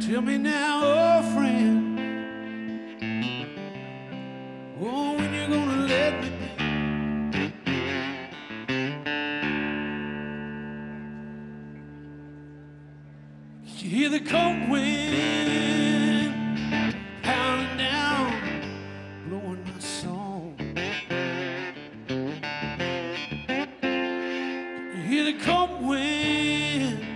Tell me now, oh friend, oh, when you gonna let me be? You hear the cold wind pounding down, blowing my song. You hear the cold wind